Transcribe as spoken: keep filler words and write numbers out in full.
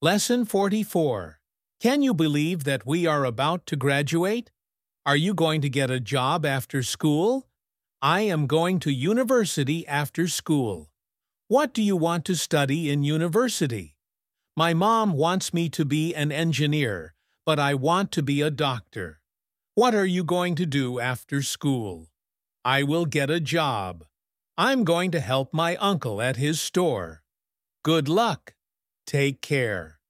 Lesson forty-four. Can you believe that we are about to graduate? Are you going to get a job after school? I am going to university after school. What do you want to study in university? My mom wants me to be an engineer, but I want to be a doctor. What are you going to do after school? I will get a job. I'm going to help my uncle at his store. Good luck. Take care.